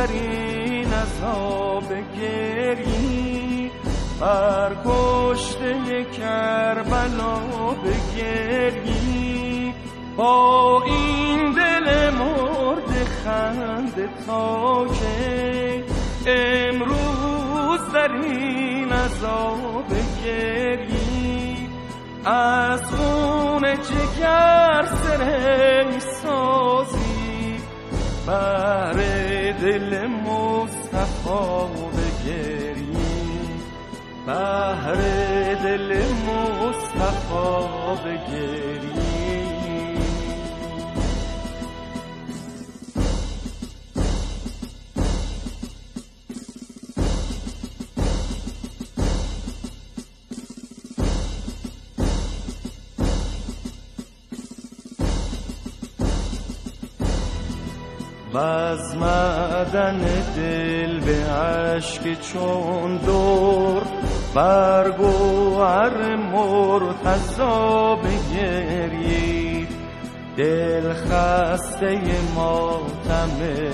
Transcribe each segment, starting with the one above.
در این عذاب گری، بر کشته کربلا بگری. با این دل مرد خنده تا که امروز در این عذاب گری، از خون جگر سرنگ سازی، بر دل مصطفی بگری، بر دل مصطفی بگری. بزمدن دل به عشق چون دور، بر گوهر مرتضی بگرید. دل خسته ماتم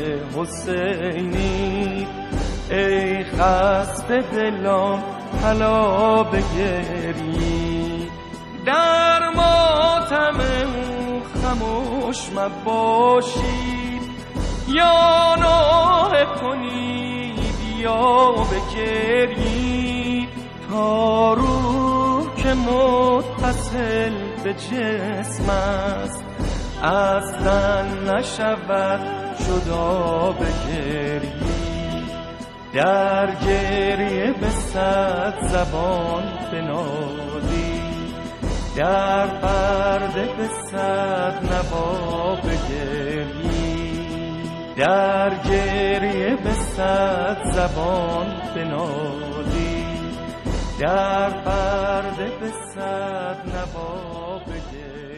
حسینی، ای خسته دلان هلا بگرید. در ماتم او خموش مباشید، یا نوحه کنید یا بگرید، تا روح که متصل به جسم است، از تن نشود جدا بگرید. در گریه به صد زبان بنالید، در پرده به صد نوا بگرید. در گریه به صد زبان بنالی، در پرده به صد نوا بگرید.